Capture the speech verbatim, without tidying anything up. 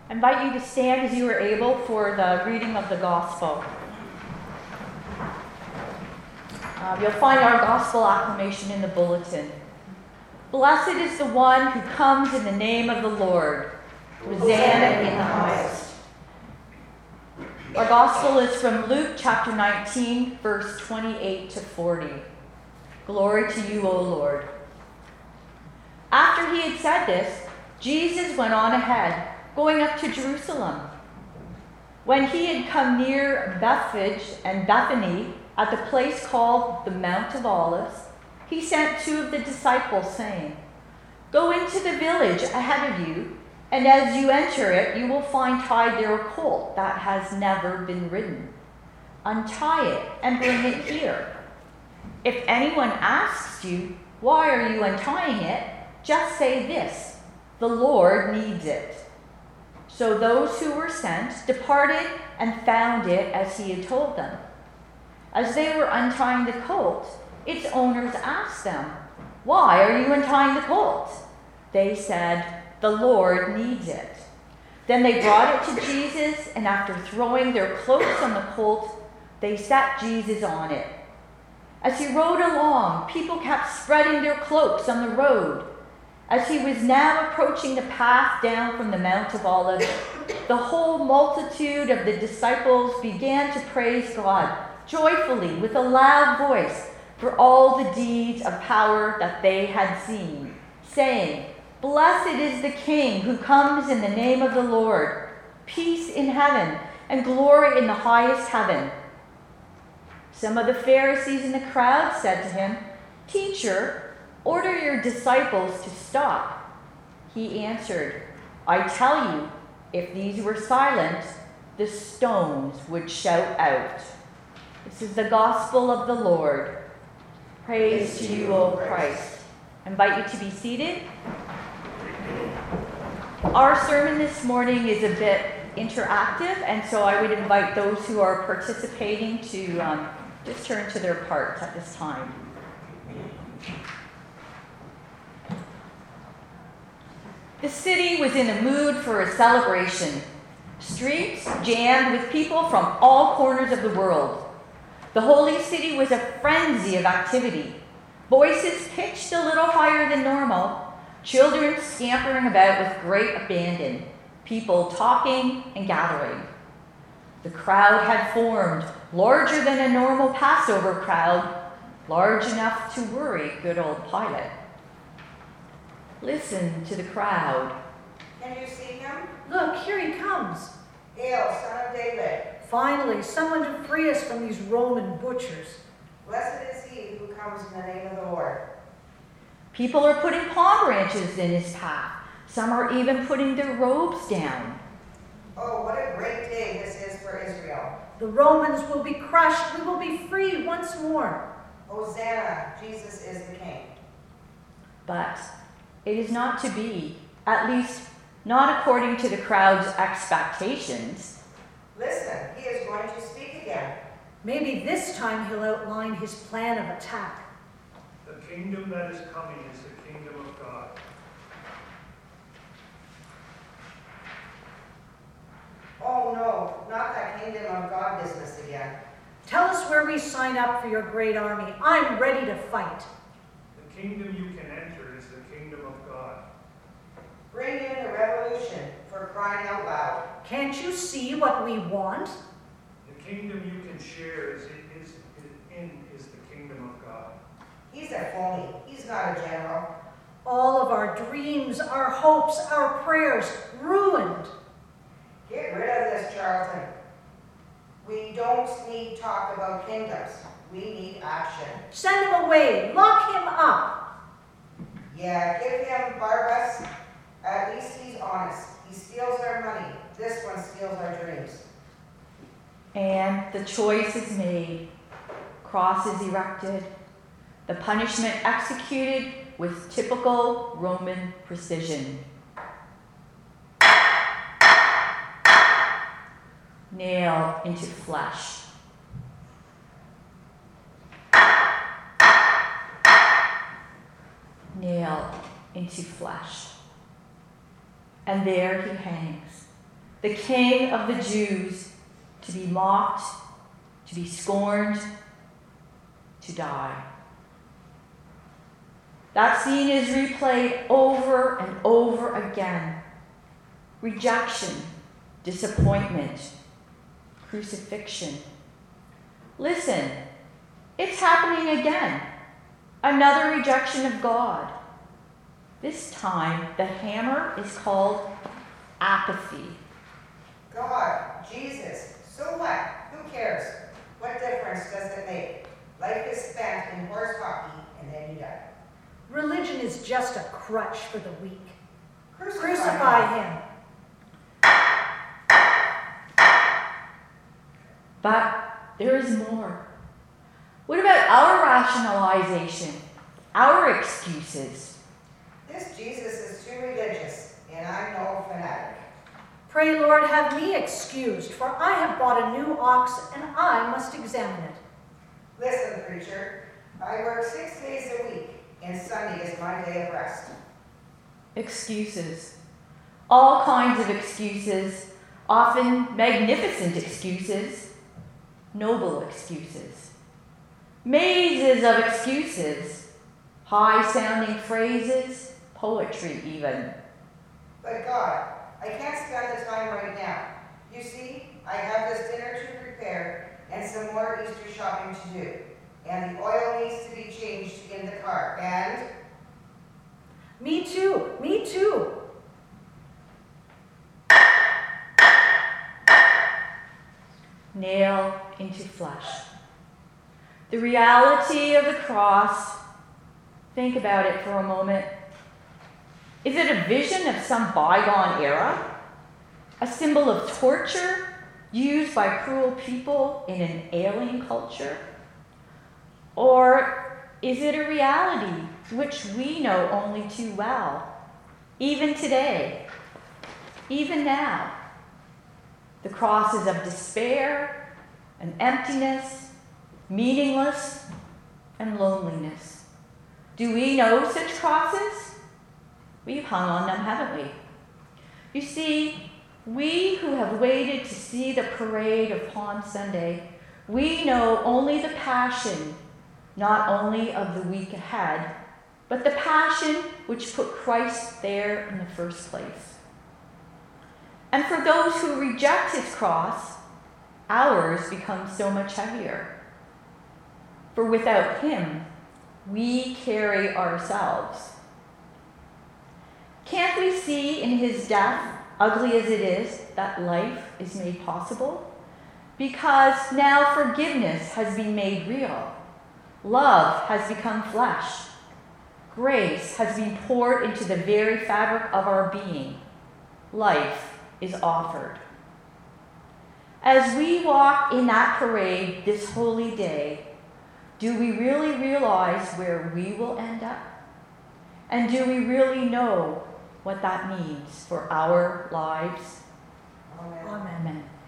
I invite you to stand as you are able for the reading of the gospel. Uh, you'll find our gospel acclamation in the bulletin. Blessed is the one who comes in the name of the Lord. Hosanna in the highest. Our gospel is from Luke chapter nineteen, verse twenty-eight to forty. Glory to you, O Lord. After he had said this, Jesus went on ahead, going up to Jerusalem. When he had come near Bethphage and Bethany, at the place called the Mount of Olives, he sent two of the disciples, saying, "Go into the village ahead of you, and as you enter it, you will find tied there a colt that has never been ridden. Untie it and bring it here. If anyone asks you, 'Why are you untying it?' just say this, 'The Lord needs it.'" So those who were sent departed and found it as he had told them. As they were untying the colt, its owners asked them, "Why are you untying the colt?" They said, "The Lord needs it." Then they brought it to Jesus, and after throwing their cloaks on the colt, they set Jesus on it. As he rode along, people kept spreading their cloaks on the road. As he was now approaching the path down from the Mount of Olives, the whole multitude of the disciples began to praise God joyfully with a loud voice for all the deeds of power that they had seen, saying, "Blessed is the King who comes in the name of the Lord, peace in heaven and glory in the highest heaven." Some of the Pharisees in the crowd said to him, "Teacher, order your disciples to stop." He answered, "I tell you, if these were silent, the stones would shout out." This is the gospel of the Lord. Praise to you, O Christ. I invite you to be seated. Our sermon this morning is a bit interactive, and so I would invite those who are participating to um, just turn to their parts at this time. The city was in a mood for a celebration. Streets jammed with people from all corners of the world. The holy city was a frenzy of activity. Voices pitched a little higher than normal, children scampering about with great abandon, people talking and gathering. The crowd had formed, larger than a normal Passover crowd, large enough to worry good old Pilate. Listen to the crowd. "Can you see him? Look, here he comes. Hail, son of David. Finally, someone to free us from these Roman butchers. Blessed is he who comes in the name of the Lord." People are putting palm branches in his path. Some are even putting their robes down. Oh, what a great day this is for Israel. The Romans will be crushed. We will be free once more. Hosanna, Jesus is the King. But it is not to be, at least not according to the crowd's expectations. Listen, he is going to speak again. Maybe this time he'll outline his plan of attack. "The kingdom that is coming is the kingdom of God." Oh no, not that kingdom of God business again. Tell us where we sign up for your great army. I'm ready to fight. The kingdom you can enter is the kingdom of God. Bring in the revolution, for crying out loud. Can't you see what we want? The kingdom you can share is, is, is in is the kingdom of God. He's a phony. He's not a general. All of our dreams, our hopes, our prayers ruined. Get rid of this, Charlton. We don't need talk about kingdoms. We need action. Send him away. Lock him up. Yeah, give him Barabbas. At least he's honest. He steals our money. This one steals our dreams. And the choice is made. Cross is erected. The punishment executed with typical Roman precision. Nail into flesh. Nail into flesh. And there he hangs, the King of the Jews, to be mocked, to be scorned, to die. That scene is replayed over and over again. Rejection, disappointment, crucifixion. Listen, it's happening again. Another rejection of God. This time, the hammer is called apathy. God, Jesus, so what? Who cares? What difference does it make? Life is spent in horse hockey and then you die. Religion is just a crutch for the weak. Crucify, Crucify him. him. But there is more. What about our rationalization, our excuses? This Jesus is too religious, and I'm no fanatic. Pray, Lord, have me excused, for I have bought a new ox, and I must examine it. Listen, preacher, I work six days a week, and Sunday is my day of rest. Excuses. All kinds of excuses, often magnificent excuses, noble excuses. Mazes of excuses, high-sounding phrases, poetry even. But God, I can't spend the time right now. You see, I have this dinner to prepare and some more Easter shopping to do. And the oil needs to be changed in the car. And Me too, me too. Nail into flesh. The reality of the cross, think about it for a moment. Is it a vision of some bygone era? A symbol of torture used by cruel people in an alien culture? Or is it a reality which we know only too well, even today, even now? The cross is of despair and emptiness, meaningless and loneliness. Do we know such crosses? We've hung on them, haven't we? You see, we who have waited to see the parade of Palm Sunday, we know only the passion, not only of the week ahead, but the passion which put Christ there in the first place. And for those who reject his cross, ours becomes so much heavier. For without him, we carry ourselves. Can't we see in his death, ugly as it is, that life is made possible? Because now forgiveness has been made real. Love has become flesh. Grace has been poured into the very fabric of our being. Life is offered. As we walk in that parade this holy day, do we really realize where we will end up? And do we really know what that means for our lives? Amen. Amen. Amen.